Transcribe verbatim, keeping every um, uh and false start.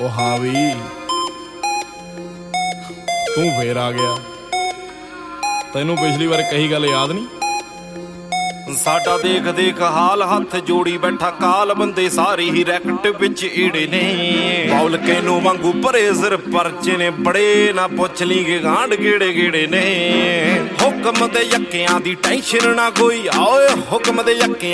ਉਹ ਹਾਂ ਵੀ ਤੂੰ ਫੇਰ ਆ ਗਿਆ। ਤੈਨੂੰ ਪਿਛਲੀ ਵਾਰ ਕਹੀ ਗੱਲ ਯਾਦ ਨਹੀਂ? ਸਾਡਾ ਦੇਖ ਦੇਖ ਹਾਲ ਹੱਥ ਜੋੜੀ ਬੈਠਾ ਕਾਲ ਬੰਦੇ ਸਾਰੇ ਹੀ ਰੈਕਟ ਵਿੱਚ ਈੜੇ ਨੇ ਬੌਲ ਕੇ ਨੂੰ ਵਾਂਗੂ ਭਰੇ ਸਿਰ ਪਰਚੇ ਨੇ ਬੜੇ ਨਾ ਪੁੱਛ ਲਈ ਕਿ ਗਾਂਢ ਗੇੜੇ ਗੇੜੇ ਨੇ ਹੁਕਮ ਦੇ ਯੱਕਿਆਂ ਦੀ ਟੈਨਸ਼ਨ ਨਾ ਕੋਈ ਓਏ ਹੁਕਮ ਦੇ ਯੱਕਿਆਂ